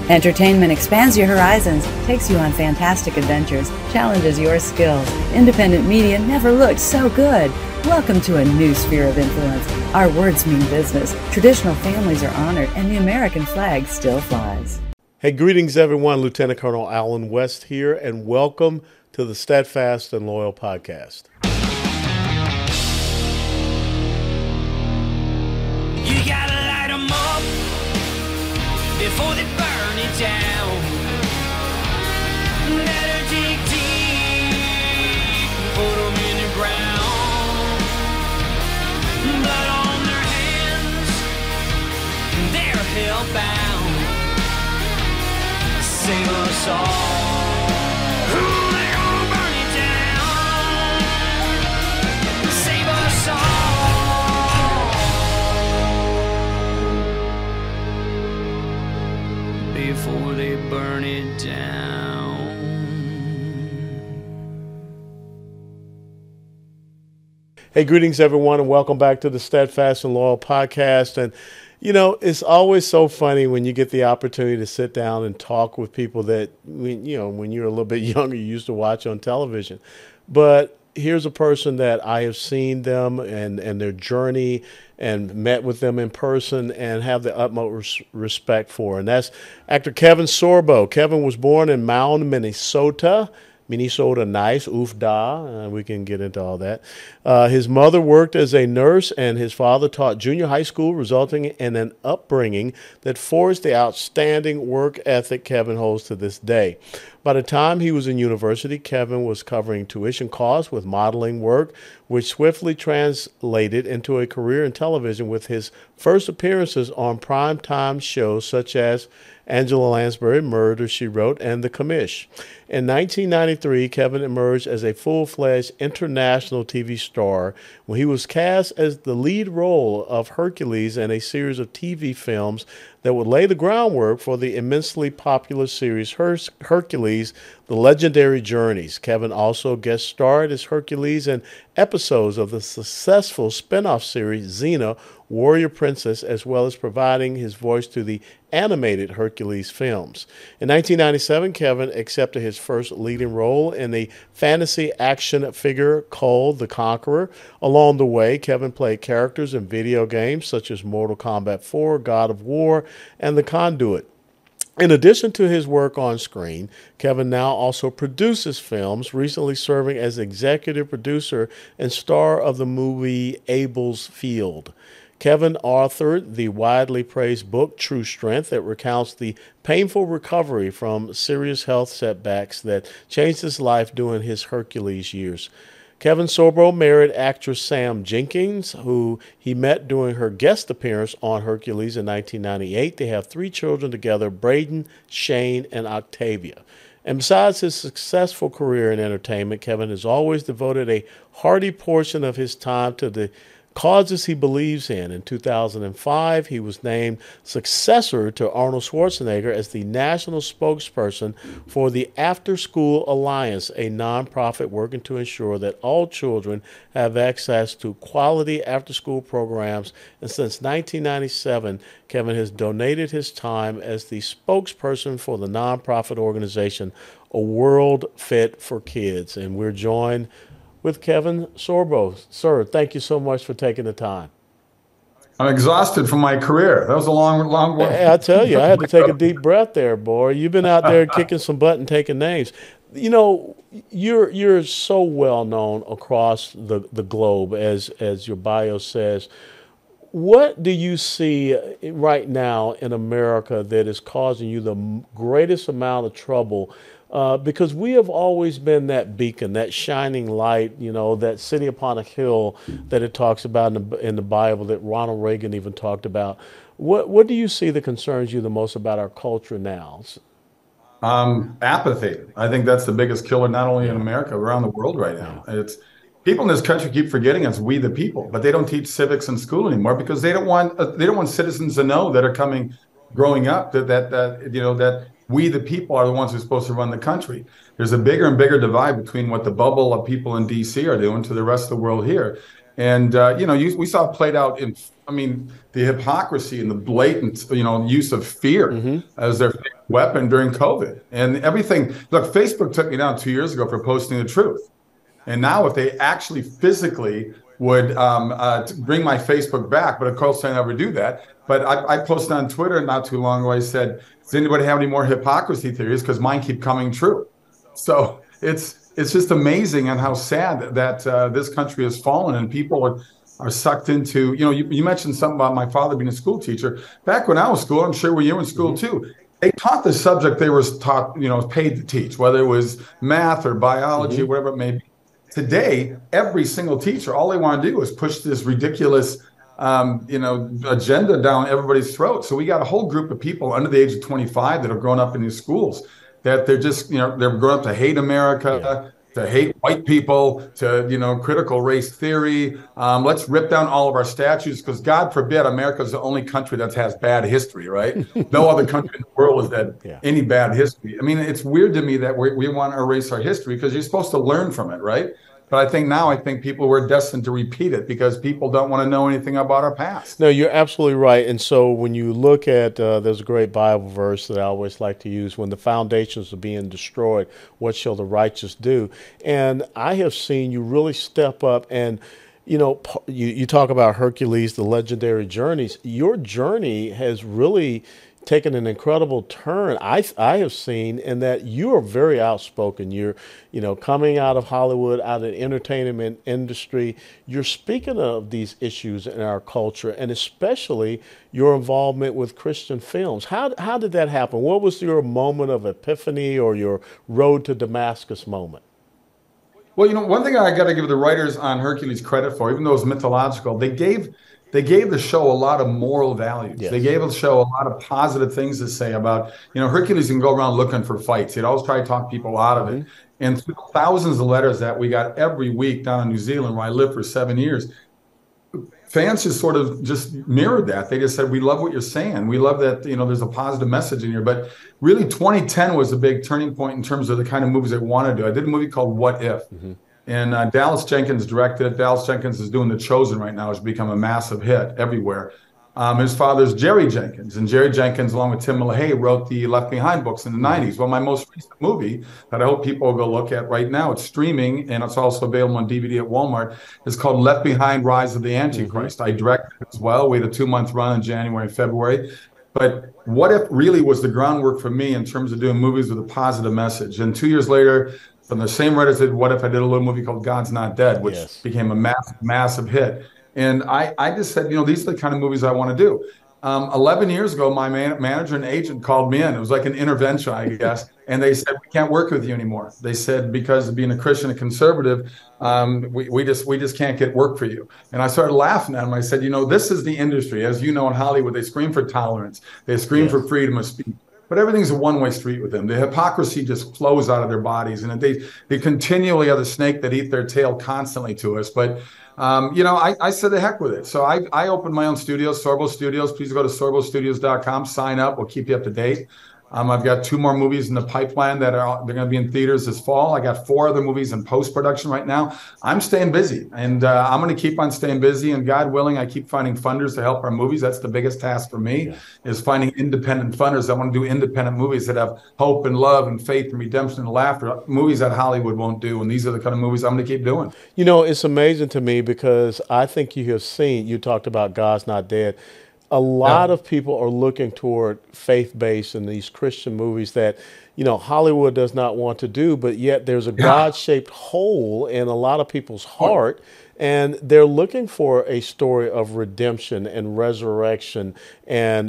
Entertainment expands your horizons, takes you on fantastic adventures, challenges your skills. Independent media never looked so good. Welcome to a new sphere of influence. Our words mean business. Traditional families are honored, and the American flag still flies. Hey, greetings, everyone. Lieutenant Colonel Allen West here, and welcome to the Steadfast and Loyal podcast. You gotta light 'em up before they burn it down. Better dig deep, put 'em in the ground. Blood on their hands, they're hellbound. Save us all. They're gonna burn it down. Save us all before they burn it down. Hey, greetings, everyone, and welcome back to the Steadfast and Loyal podcast. And you know, it's always so funny when you get the opportunity to sit down and talk with people that, when you're a little bit younger, you used to watch on television. But here's a person that I have seen them and their journey and met with them in person and have the utmost respect for. And that's actor Kevin Sorbo. Kevin was born in Mound, Minnesota. Minnesota nice, oof da. We can get into all that. His mother worked as a nurse, and his father taught junior high school, resulting in an upbringing that forged the outstanding work ethic Kevin holds to this day. By the time he was in university, Kevin was covering tuition costs with modeling work, which swiftly translated into a career in television with his first appearances on primetime shows such as Angela Lansbury, Murder, She Wrote, and The Commish. In 1993, Kevin emerged as a full-fledged international TV star when he was cast as the lead role of Hercules in a series of TV films that would lay the groundwork for the immensely popular series Hercules, The Legendary Journeys. Kevin also guest starred as Hercules in episodes of the successful spin-off series Xena, Warrior Princess, as well as providing his voice to the animated Hercules films. In 1997, Kevin accepted his first leading role in the fantasy action figure called The Conqueror. Along the way, Kevin played characters in video games such as Mortal Kombat 4, God of War, and The Conduit. In addition to his work on screen, Kevin now also produces films, recently serving as executive producer and star of the movie Abel's Field. Kevin authored the widely praised book True Strength that recounts the painful recovery from serious health setbacks that changed his life during his Hercules years. Kevin Sorbo married actress Sam Jenkins, who he met during her guest appearance on Hercules in 1998. They have 3 children together, Braden, Shane, and Octavia. And besides his successful career in entertainment, Kevin has always devoted a hearty portion of his time to the causes he believes in. In 2005, he was named successor to Arnold Schwarzenegger as the national spokesperson for the After School Alliance, a nonprofit working to ensure that all children have access to quality after-school programs. And since 1997, Kevin has donated his time as the spokesperson for the nonprofit organization A World Fit for Kids. And we're joined with Kevin Sorbo. Sir, thank you so much for taking the time. I'm exhausted from my career. That was a long one. Hey, I tell you, I had to take a deep breath there, boy. You've been out there kicking some butt and taking names. You know, you're so well known across the globe, as your bio says. What do you see right now in America that is causing you the greatest amount of trouble? Because we have always been that beacon, that shining light, that city upon a hill that it talks about in the Bible, that Ronald Reagan even talked about. What do you see that concerns you the most about our culture now? Apathy. I think that's the biggest killer, not only in America, around the world right now. It's people in this country keep forgetting it's we the people, but they don't teach civics in school anymore because they don't want citizens to know that are growing up that we, the people, are the ones who are supposed to run the country. There's a bigger and bigger divide between what the bubble of people in D.C. are doing to the rest of the world here. And, we saw it played out in I mean, the hypocrisy and the blatant, use of fear as their weapon during COVID and everything. Look, Facebook took me down 2 years ago for posting the truth. And now if they actually physically would bring my Facebook back, but of course I never do that. But I posted on Twitter not too long ago. I said, does anybody have any more hypocrisy theories? Because mine keep coming true. So it's just amazing and how sad that this country has fallen and people are sucked into, you mentioned something about my father being a school teacher. Back when I was in school, I'm sure when you were in school too, they taught the subject they were taught, paid to teach, whether it was math or biology, whatever it may be. Today, every single teacher, all they want to do is push this ridiculous agenda down everybody's throat. So we got a whole group of people under the age of 25 that have grown up in these schools that they're just, they're grown up to hate America, to hate white people, to, critical race theory. Let's rip down all of our statues because God forbid America is the only country that has bad history, right? No other country in the world has had any bad history. I mean, it's weird to me that we want to erase our history because you're supposed to learn from it, right? But I think people were destined to repeat it because people don't want to know anything about our past. No, you're absolutely right. And so when you look at, there's a great Bible verse that I always like to use, when the foundations are being destroyed, what shall the righteous do? And I have seen you really step up and, you talk about Hercules, the legendary journeys. Your journey has really taken an incredible turn, I have seen, in that you are very outspoken. You're, coming out of Hollywood, out of the entertainment industry, you're speaking of these issues in our culture, and especially your involvement with Christian films. How did that happen? What was your moment of epiphany or your road to Damascus moment? Well, one thing I got to give the writers on Hercules credit for, even though it's mythological, they gave the show a lot of moral values. Yes. They gave the show a lot of positive things to say about, Hercules can go around looking for fights. He'd always try to talk people out of it. And through thousands of letters that we got every week down in New Zealand, where I lived for 7 years, fans just sort of just mirrored that. They just said, we love what you're saying. We love that, there's a positive message in here. But really, 2010 was a big turning point in terms of the kind of movies I want to do. I did a movie called What If? And Dallas Jenkins directed it. Dallas Jenkins is doing The Chosen right now. It's become a massive hit everywhere. His father's Jerry Jenkins. And Jerry Jenkins, along with Tim LaHaye, wrote the Left Behind books in the 90s. Well, my most recent movie that I hope people will go look at right now, it's streaming, and it's also available on DVD at Walmart, is called Left Behind, Rise of the Antichrist. I directed it as well. We had a 2-month run in January and February. But What If really was the groundwork for me in terms of doing movies with a positive message. And 2 years later, from the same writers that What If, I did a little movie called God's Not Dead, which became a massive, massive hit. And I just said, these are the kind of movies I want to do. 11 years ago, my manager and agent called me in. It was like an intervention, I guess. And they said, we can't work with you anymore. They said, because of being a Christian and conservative, we just can't get work for you. And I started laughing at them. I said, this is the industry. As you know, in Hollywood, they scream for tolerance. They scream for freedom of speech. But everything's a one-way street with them. The hypocrisy just flows out of their bodies. And they continually are the snake that eat their tail constantly to us. But I said the heck with it. So I opened my own studio, Sorbo Studios. Please go to sorbostudios.com, sign up. We'll keep you up to date. I've got 2 more movies in the pipeline they're going to be in theaters this fall. I got 4 other movies in post-production right now. I'm staying busy, and I'm going to keep on staying busy. And God willing, I keep finding funders to help our movies. That's the biggest task for me, is finding independent funders that want to do independent movies that have hope and love and faith and redemption and laughter, movies that Hollywood won't do. And these are the kind of movies I'm going to keep doing. It's amazing to me because I think you have seen, you talked about God's Not Dead. A lot of people are looking toward faith-based and these Christian movies that, Hollywood does not want to do, but yet there's a God-shaped hole in a lot of people's heart, and they're looking for a story of redemption and resurrection and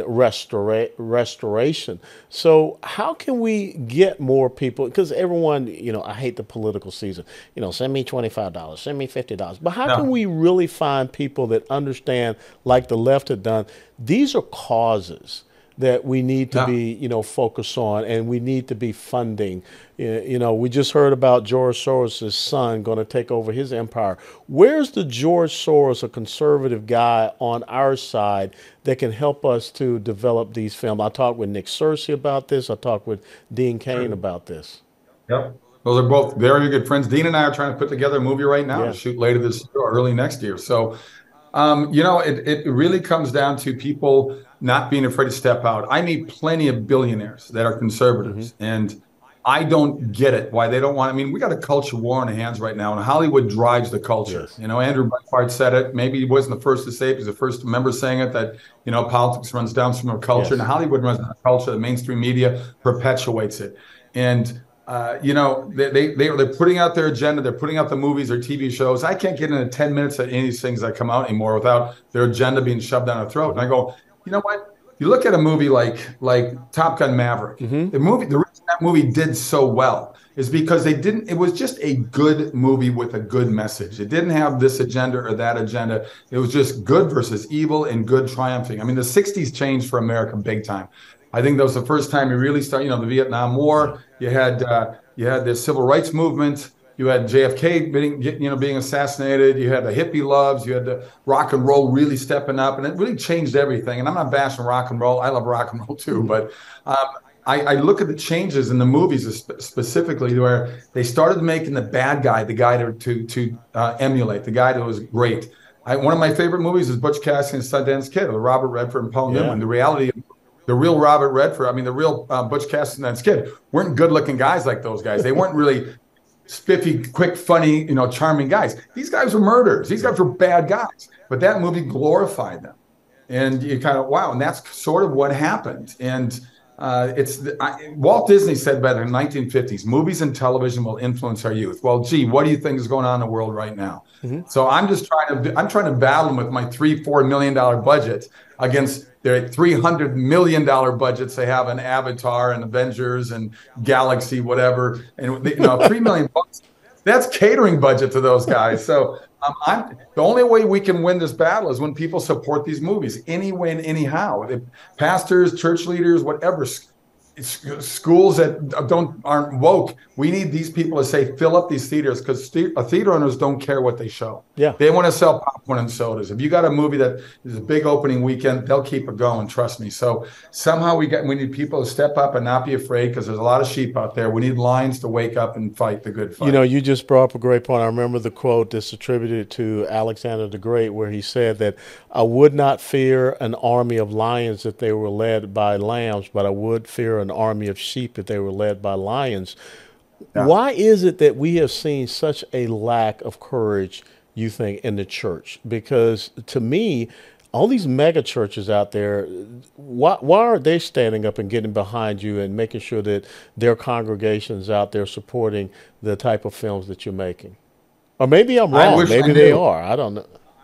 restoration. So how can we get more people? Because everyone, I hate the political season. Send me $25, send me $50. But how can we really find people that understand, like the left had done, these are causes that we need to be, focused on, and we need to be funding. We just heard about George Soros' son going to take over his empire. Where's the George Soros, a conservative guy on our side, that can help us to develop these films? I talked with Nick Searcy about this. I talked with Dean Cain about this. Yep. Those are both very good friends. Dean and I are trying to put together a movie right now to shoot later this year or early next year. So It really comes down to people not being afraid to step out. I meet plenty of billionaires that are conservatives, and I don't get it why they don't want. I mean, we got a culture war on our hands right now, and Hollywood drives the culture. Yes. Andrew Breitbart said it. Maybe he wasn't the first to say it. He's the first member saying it, that politics runs downstream of culture, Yes. and Hollywood runs the culture. The mainstream media perpetuates it, and they're putting out their agenda. They're putting out the movies or TV shows. I can't get into 10 minutes of any of these things that come out anymore without their agenda being shoved down our throat. And I go, you know what? You look at a movie like Top Gun Maverick. The reason that movie did so well is because it was just a good movie with a good message. It didn't have this agenda or that agenda. It was just good versus evil and good triumphing. I mean, the 60s changed for America big time. I think that was the first time you really started, the Vietnam War. You had the civil rights movement. You had JFK being assassinated. You had the hippie loves. You had the rock and roll really stepping up, and it really changed everything. And I'm not bashing rock and roll. I love rock and roll too, but I look at the changes in the movies specifically where they started making the bad guy the guy to emulate, the guy that was great. One of my favorite movies is Butch Cassidy and Sundance Kid with Robert Redford and Paul Newman. The reality of the real Robert Redford, the real Butch Cassidy and Sundance Kid weren't good-looking guys like those guys. They weren't really spiffy, quick, funny, charming guys. These guys were murderers. These guys were bad guys. But that movie glorified them. And you kind of, wow, and that's sort of what happened. And Walt Disney said back in the 1950s, movies and television will influence our youth. Well, gee, what do you think is going on in the world right now? So I'm trying to battle them with my $3-4 million budget against their $300 million budgets they have in Avatar and Avengers and Galaxy, whatever. And $3 million bucks, that's catering budget to those guys. So the only way we can win this battle is when people support these movies, anyway and anyhow. Pastors, church leaders, whatever, schools that aren't woke. We need these people to say, fill up these theaters, because theater owners don't care what they show. Yeah, they want to sell popcorn and sodas. If you got a movie that is a big opening weekend, they'll keep it going. Trust me. So somehow we need people to step up and not be afraid, because there's a lot of sheep out there. We need lions to wake up and fight the good fight. You just brought up a great point. I remember the quote that's attributed to Alexander the Great, where he said that I would not fear an army of lions if they were led by lambs, but I would fear an army of sheep if they were led by lions. Yeah. Why is it that we have seen such a lack of courage, you think, in the church? Because to me, all these mega churches out there, why aren't they standing up and getting behind you and making sure that their congregations out there supporting the type of films that you're making? Or maybe I'm wrong. Maybe they are. I don't know.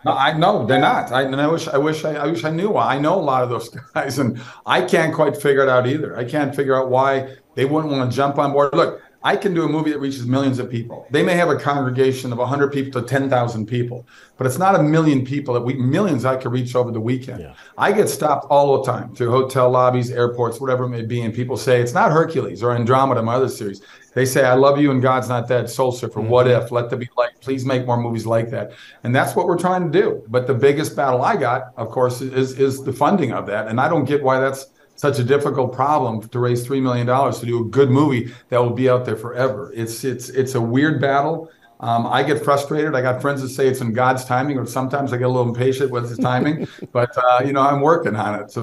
No, they're not. I wish I knew. I know a lot of those guys, and I can't quite figure it out either. I can't figure out why they wouldn't want to jump on board. Look, I can do a movie that reaches millions of people. They may have a congregation of 100 people to 10,000 people, but it's not a million people millions I could reach over the weekend. Yeah. I get stopped all the time through hotel lobbies, airports, whatever it may be, and people say, it's not Hercules or Andromeda, my other series. They say, I love you and God's Not Dead, Soul Surfer, What If, Let There Be Light. Please make more movies like that. And that's what we're trying to do. But the biggest battle I got, of course, is the funding of that. And I don't get why that's such a difficult problem to raise $3 million to do a good movie that will be out there forever. It's a weird battle. I get frustrated. I got friends that say it's in God's timing, or sometimes I get a little impatient with his timing, but I'm working on it. So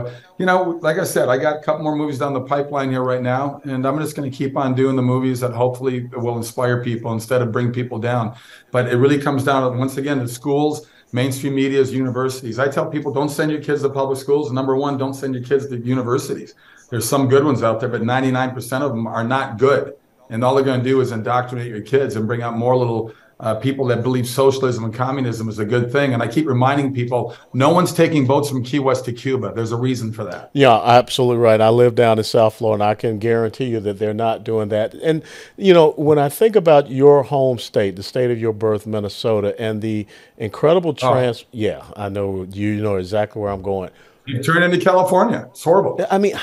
like I said, I got a couple more movies down the pipeline here right now, and I'm just going to keep on doing the movies that hopefully will inspire people instead of bring people down. But it really comes down to, once again, the schools, mainstream medias, universities. I tell people, don't send your kids to public schools. Number one, don't send your kids to universities. There's some good ones out there, but 99% of them are not good. And all they're going to do is indoctrinate your kids and bring out more little people that believe socialism and communism is a good thing. And I keep reminding people, no one's taking boats from Key West to Cuba. There's a reason for that. Yeah, absolutely right. I live down in South Florida, and I can guarantee you that they're not doing that. And, when I think about your home state, the state of your birth, Minnesota, and the incredible yeah, I know, you know exactly where I'm going. You turn into California. It's horrible. I mean,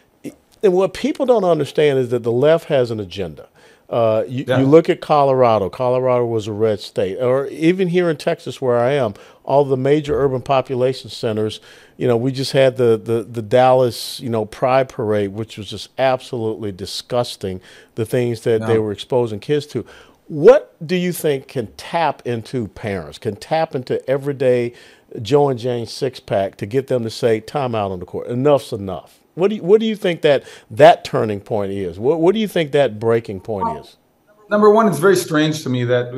and what people don't understand is that the left has an agenda. You look at Colorado. Colorado was a red state. Or even here in Texas, where I am, all the major urban population centers, we just had the Dallas, Pride Parade, which was just absolutely disgusting, the things that they were exposing kids to. What do you think can tap into parents, can tap into everyday Joe and Jane six-pack to get them to say, time out on the court, enough's enough? What do you think that turning point is? What do you think that breaking point is? Number one, it's very strange to me that,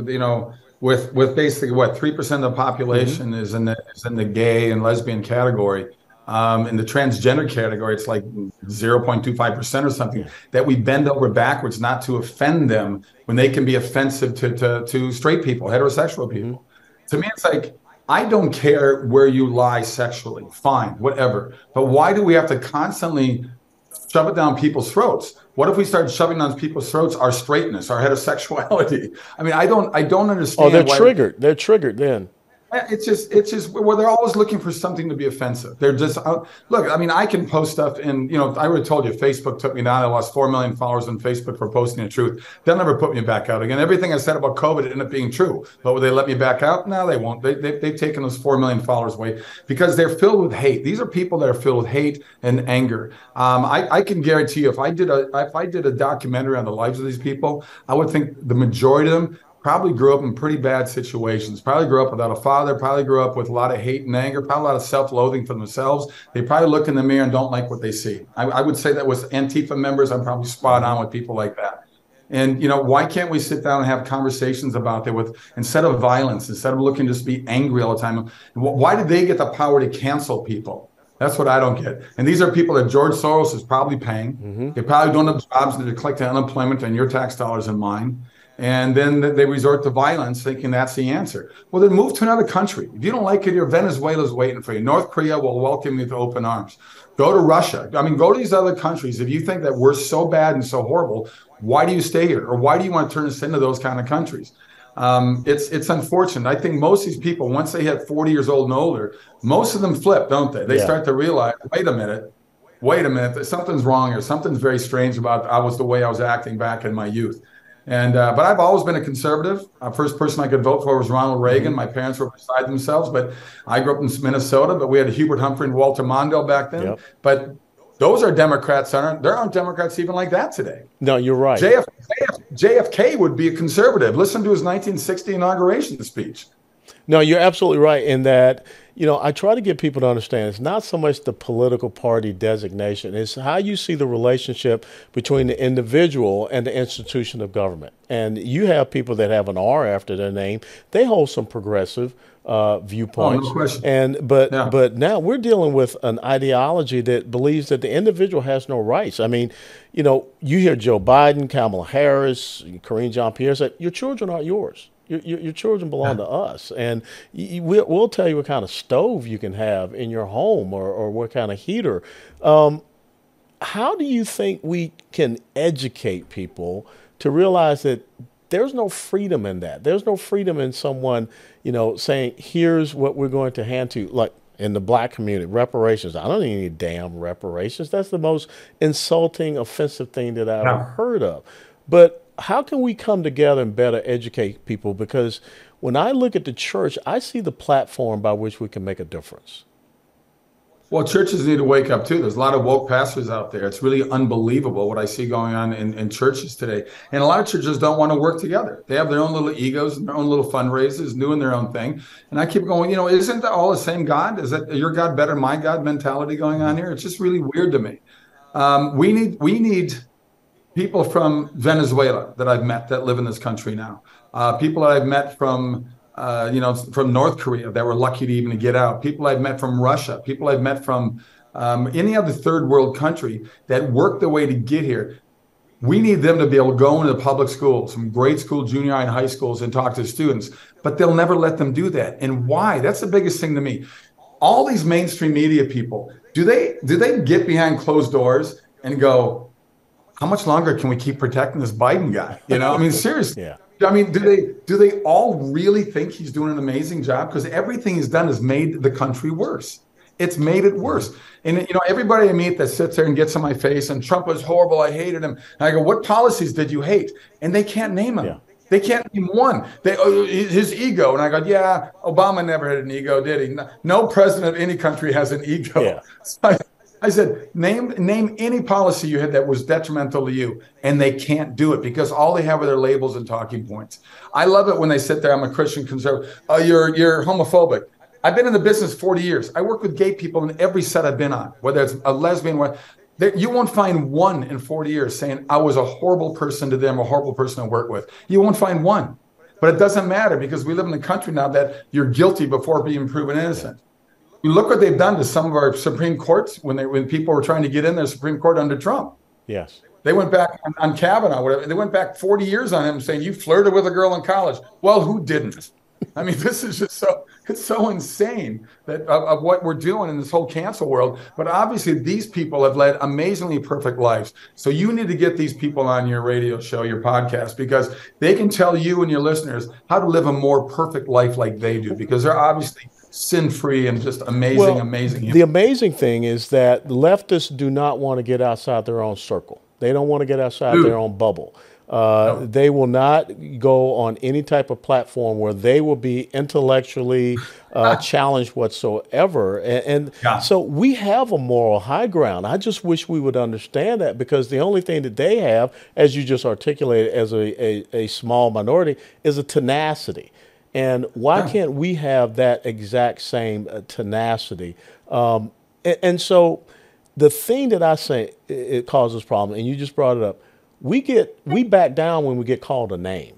with basically 3% of the population is in the gay and lesbian category. In the transgender category, it's like 0.25% or something, that we bend over backwards not to offend them when they can be offensive to straight people, heterosexual people. To me, it's like, I don't care where you lie sexually, fine, whatever. But why do we have to constantly shove it down people's throats? What if we start shoving down people's throats our straightness, our heterosexuality? I mean, I don't understand. Oh, they're triggered. They're triggered then. It's just well, they're always looking for something to be offensive. They're just look. I mean, I can post stuff, and I already told you, Facebook took me down. I lost 4 million followers on Facebook for posting the truth. They'll never put me back out again. Everything I said about COVID ended up being true, but will they let me back out? No, they won't. They've taken those 4 million followers away because they're filled with hate. These are people that are filled with hate and anger. I can guarantee you, if I did a documentary on the lives of these people, I would think the majority of them probably grew up in pretty bad situations, probably grew up without a father, probably grew up with a lot of hate and anger, probably a lot of self-loathing for themselves. They probably look in the mirror and don't like what they see. I would say that with Antifa members, I'm probably spot on with people like that. And, why can't we sit down and have conversations about that instead of violence, instead of looking to just be angry all the time? Why did they get the power to cancel people? That's what I don't get. And these are people that George Soros is probably paying. They probably don't have jobs, and they're collecting unemployment on your tax dollars and mine. And then they resort to violence thinking that's the answer. Well, then move to another country. If you don't like it, Venezuela's waiting for you. North Korea will welcome you with open arms. Go to Russia. I mean, go to these other countries. If you think that we're so bad and so horrible, why do you stay here? Or why do you want to turn us into those kind of countries? It's unfortunate. I think most of these people, once they hit 40 years old and older, most of them flip, don't they? They start to realize, wait a minute, something's wrong here. Something's very strange about the way I was acting back in my youth. And but I've always been a conservative. First person I could vote for was Ronald Reagan. My parents were beside themselves, but I grew up in Minnesota. But we had Hubert Humphrey and Walter Mondale back then. But those are Democrats. There aren't Democrats even like that today. No, you're right. JFK would be a conservative. Listen to his 1960 inauguration speech. No, you're absolutely right in that, I try to get people to understand it's not so much the political party designation. It's how you see the relationship between the individual and the institution of government. And you have people that have an R after their name. They hold some progressive viewpoints. Oh, no question. But now we're dealing with an ideology that believes that the individual has no rights. I mean, you hear Joe Biden, Kamala Harris, Karine Jean-Pierre say, your children aren't yours. Your children belong to us, and we'll tell you what kind of stove you can have in your home or what kind of heater. How do you think we can educate people to realize that there's no freedom in that? There's no freedom in someone, saying, here's what we're going to hand to you. Like in the black community, reparations. I don't need any damn reparations. That's the most insulting, offensive thing that I've ever heard of. But how can we come together and better educate people? Because when I look at the church, I see the platform by which we can make a difference. Well, churches need to wake up too. There's a lot of woke pastors out there. It's really unbelievable what I see going on in churches today. And a lot of churches don't want to work together. They have their own little egos and their own little fundraisers, doing their own thing. And I keep going, isn't that all the same God? Is that your God better, my God mentality going on here? It's just really weird to me. We need people from Venezuela that I've met that live in this country now. People that I've met from North Korea that were lucky to even get out. People I've met from Russia. People I've met from any other third world country that worked their way to get here. We need them to be able to go into the public schools, some grade school, junior high, and high schools and talk to students. But they'll never let them do that. And why? That's the biggest thing to me. All these mainstream media people, do they get behind closed doors and go, how much longer can we keep protecting this Biden guy? I mean, seriously. Yeah. I mean, do they all really think he's doing an amazing job? Because everything he's done has made the country worse. It's made it worse. And, everybody I meet that sits there and gets on my face and Trump was horrible, I hated him. And I go, what policies did you hate? And they can't name them. Yeah. They can't name one. His ego. And I go, yeah, Obama never had an ego, did he? No president of any country has an ego. Yeah. So I said, name any policy you had that was detrimental to you, and they can't do it because all they have are their labels and talking points. I love it when they sit there. I'm a Christian conservative. Oh, you're homophobic. I've been in the business 40 years. I work with gay people in every set I've been on, whether it's a lesbian, you won't find one in 40 years saying I was a horrible person to them, a horrible person to work with. You won't find one. But it doesn't matter because we live in a country now that you're guilty before being proven innocent. You look what they've done to some of our Supreme Courts when people were trying to get in their Supreme Court under Trump. Yes. They went back on Kavanaugh, whatever. They went back 40 years on him saying, you flirted with a girl in college. Well, who didn't? I mean, this is just it's so insane that of what we're doing in this whole cancel world. But obviously, these people have led amazingly perfect lives. So you need to get these people on your radio show, your podcast, because they can tell you and your listeners how to live a more perfect life like they do, because they're obviously sin-free and just amazing. The amazing thing is that leftists do not want to get outside their own circle. They don't want to get outside their own bubble. No. They will not go on any type of platform where they will be intellectually challenged whatsoever. So we have a moral high ground. I just wish we would understand that, because the only thing that they have, as you just articulated, as a small minority, is a tenacity. And why can't we have that exact same tenacity? And so the thing that I say it causes problems, and you just brought it up, we back down when we get called a name.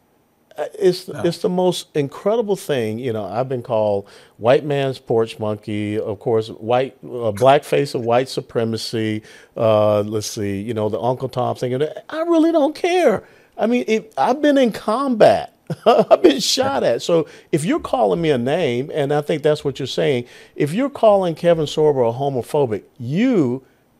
It's the most incredible thing. You know, I've been called white man's porch monkey, of course, blackface of white supremacy. Let's see, you know, the Uncle Tom thing. I really don't care. I mean, I've been in combat. I've been shot at. So if you're calling me a name, and I think that's what you're saying, if you're calling Kevin Sorbo a homophobic, you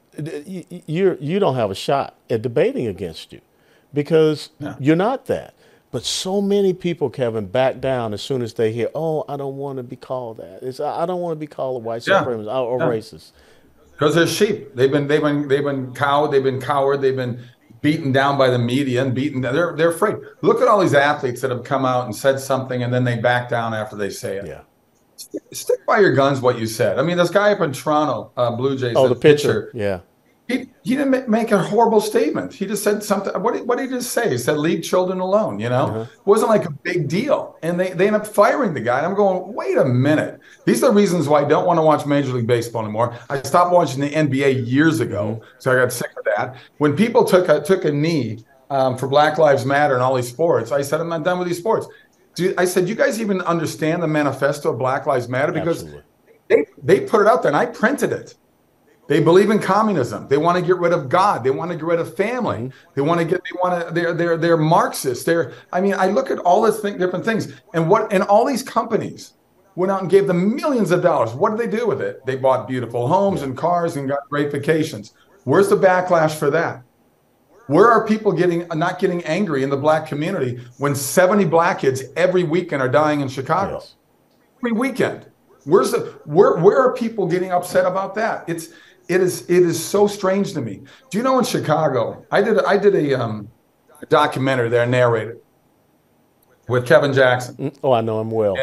don't have a shot at debating against you, because you're not that. But so many people, Kevin, back down as soon as they hear, "Oh, I don't want to be called that. I don't want to be called a white supremacist or racist." Because they're sheep. They've been cowed. They've been coward. They've been beaten down by the media and beaten. They're afraid. Look at all these athletes that have come out and said something, and then they back down after they say it. Yeah. Stick by your guns. What you said. I mean, this guy up in Toronto, Blue Jays. Oh, the pitcher. Yeah. He didn't make a horrible statement. He just said something. What did he just say? He said, "Leave children alone." You know, It wasn't like a big deal. And they end up firing the guy. And I'm going, wait a minute. These are the reasons why I don't want to watch Major League Baseball anymore. I stopped watching the NBA years ago, so I got sick of that. When people took a knee for Black Lives Matter and all these sports, I said, I'm not done with these sports. I said, you guys even understand the manifesto of Black Lives Matter? Because they put it out there, and I printed it. They believe in communism. They want to get rid of God. They want to get rid of family. They're Marxists. I look at all these different things, and all these companies went out and gave them millions of dollars. What did they do with it? They bought beautiful homes and cars and got great vacations. Where's the backlash for that? Where are people not getting angry in the black community when 70 black kids every weekend are dying in Chicago? Yes. Every weekend. Where are people getting upset about that? It is so strange to me. Do you know in Chicago, I did a documentary there, narrated with Kevin Jackson. Oh, I know him well.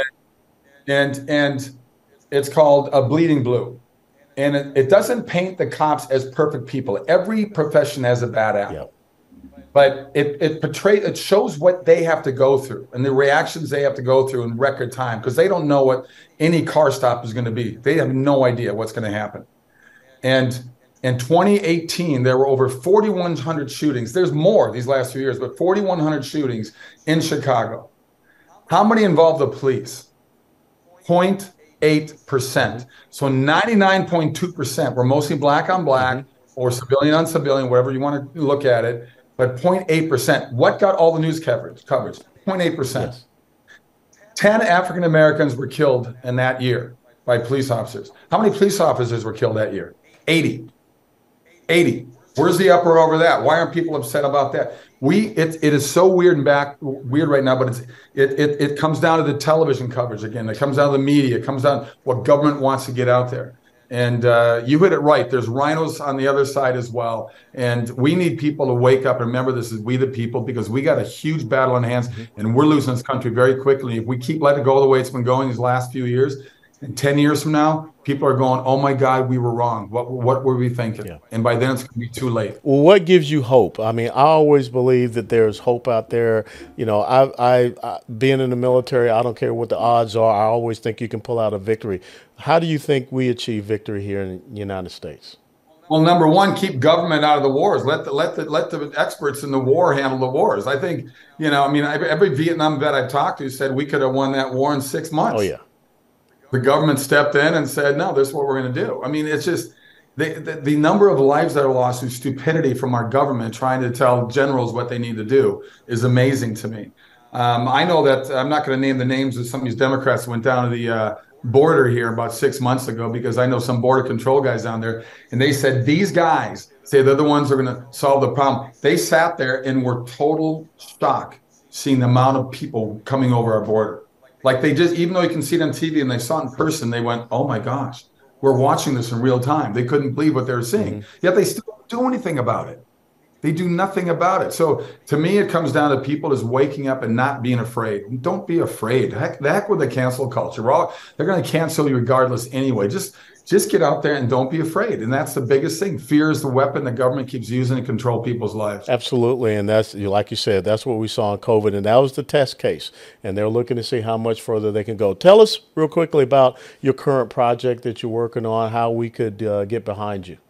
And it's called Bleeding Blue. And it doesn't paint the cops as perfect people. Every profession has a bad apple. Yep. But it shows what they have to go through and the reactions they have to go through in record time, because they don't know what any car stop is going to be. They have no idea what's going to happen. And in 2018, there were over 4,100 shootings. There's more these last few years, but 4,100 shootings in Chicago. How many involved the police? 0.8%. So 99.2% were mostly black on black or civilian on civilian, whatever you want to look at it. But 0.8%. What got all the news coverage? 0.8%. Yes. 10 African Americans were killed in that year by police officers. How many police officers were killed that year? 80. Where's the uproar over that? Why aren't people upset about that? It is so weird right now, but it comes down to the television coverage again. It comes down to the media. It comes down to what government wants to get out there. And you hit it right. There's rhinos on the other side as well. And we need people to wake up and remember this is we the people, because we got a huge battle in hands and we're losing this country very quickly. If we keep letting it go the way it's been going these last few years, And 10 years from now, people are going, oh my God, we were wrong. What were we thinking? Yeah. And by then it's going to be too late. Well, what gives you hope? I mean, I always believe that there's hope out there. You know, I being in the military, I don't care what the odds are. I always think you can pull out a victory. How do you think we achieve victory here in the United States? Well, number one, keep government out of the wars. Let the experts in the war handle the wars. I think, you know, I mean, every Vietnam vet I've talked to said we could have won that war in 6 months. Oh, yeah. The government stepped in and said, no, this is what we're going to do. I mean, it's just the number of lives that are lost through stupidity from our government trying to tell generals what they need to do is amazing to me. I know that I'm not going to name the names of some of these Democrats that went down to the border here about 6 months ago, because I know some border control guys down there, and they said these guys say they're the ones who are going to solve the problem. They sat there and were total shock seeing the amount of people coming over our border. Like they just, even though you can see it on TV and they saw it in person, they went, oh my gosh, we're watching this in real time. They couldn't believe what they were seeing. Mm-hmm. Yet they still don't do anything about it. They do nothing about it. So to me, it comes down to people just waking up and not being afraid. Don't be afraid. The heck with the cancel culture. They're going to cancel you regardless anyway. Just get out there and don't be afraid. And that's the biggest thing. Fear is the weapon the government keeps using to control people's lives. Absolutely. And that's, like you said, that's what we saw in COVID. And that was the test case. And they're looking to see how much further they can go. Tell us real quickly about your current project that you're working on, how we could get behind you.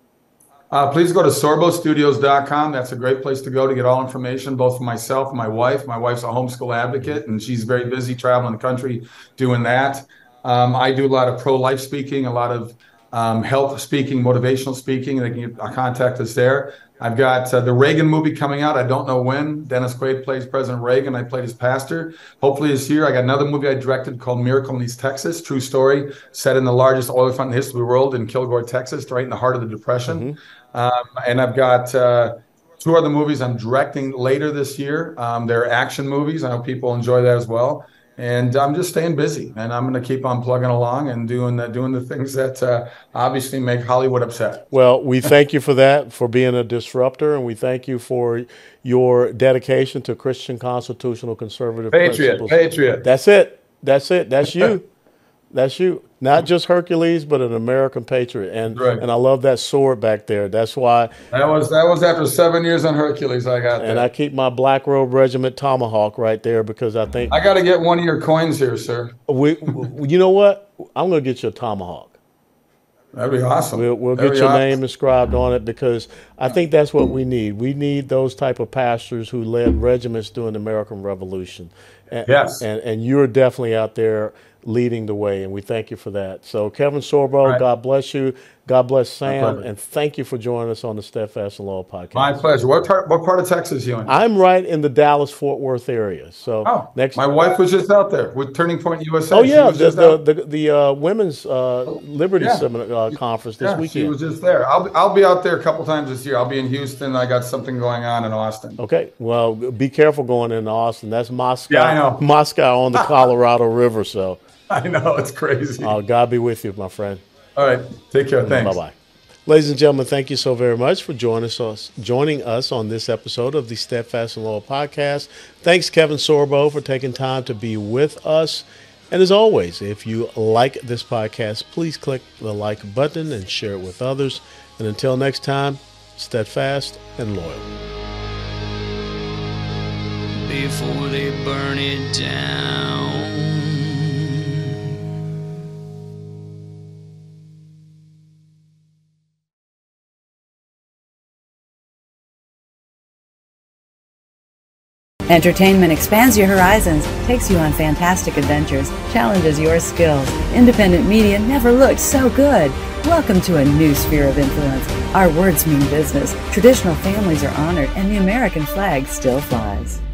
Please go to sorbostudios.com. That's a great place to go to get all information, both for myself and my wife. My wife's a homeschool advocate, and she's very busy traveling the country doing that. I do a lot of pro-life speaking, a lot of health speaking, motivational speaking. They can contact us there. I've got the Reagan movie coming out. I don't know when. Dennis Quaid plays President Reagan. I played his pastor. Hopefully this year. I got another movie I directed called Miracle in East Texas. True story, set in the largest oil front in the history of the world in Kilgore, Texas, right in the heart of the Depression. Mm-hmm. And I've got 2 other movies I'm directing later this year. They're action movies. I know people enjoy that as well. And I'm just staying busy, and I'm going to keep on plugging along and doing the things that obviously make Hollywood upset. Well, we thank you for that, for being a disruptor, and we thank you for your dedication to Christian constitutional conservative principles. Patriot. That's it. That's you. That's you. Not just Hercules, but an American patriot. And right. And I love that sword back there. That's why. That was after 7 years on Hercules I got there. And I keep my Black Robe Regiment tomahawk right there because I think. I got to get one of your coins here, sir. You know what? I'm going to get you a tomahawk. That'd be awesome. We'll get your name inscribed on it because I think that's what we need. We need those type of pastors who led regiments during the American Revolution. Yes. And you're definitely out there leading the way, and we thank you for that. So, Kevin Sorbo, right. God bless you. God bless Sam, and thank you for joining us on the Steadfast and Loyal podcast. My pleasure. What part of Texas are you in? I'm right in the Dallas-Fort Worth area. So my wife was just out there with Turning Point USA. Oh yeah, the Women's Liberty Seminar Conference this weekend. She was just there. I'll be out there a couple times this year. I'll be in Houston. I got something going on in Austin. Okay, well, be careful going into Austin. That's Moscow. Yeah, I know. Moscow on the Colorado River. So I know, it's crazy. God be with you, my friend. All right, take care. Thanks. Bye-bye. Ladies and gentlemen, thank you so very much for joining us on this episode of the Steadfast and Loyal podcast. Thanks, Kevin Sorbo, for taking time to be with us. And as always, if you like this podcast, please click the like button and share it with others. And until next time, steadfast and loyal. Before they burn it down. Entertainment expands your horizons, takes you on fantastic adventures, challenges your skills. Independent media never looked so good. Welcome to a new sphere of influence. Our words mean business. Traditional families are honored, and the American flag still flies.